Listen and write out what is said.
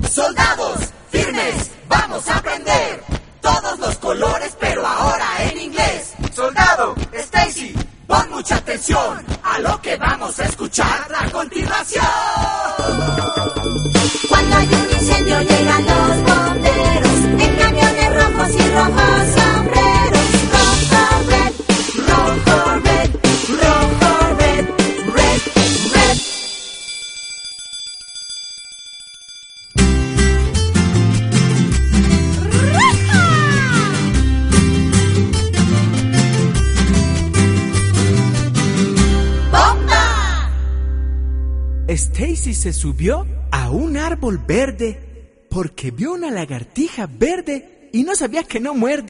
Soldados, firmes, vamos a aprender todos los colores, pero ahora en inglés. Soldado, Stacy, pon mucha atención a lo que vamos a escuchar a continuación. Cuando hay un incendio llegan los bomberos en camiones rojos y rojos sombreros. Rojo, red, rojo, red, rojo, red, red, red. ¡Bomba! Stacy se subió a un árbol verde porque vio una lagartija verde y no sabía que no muerde.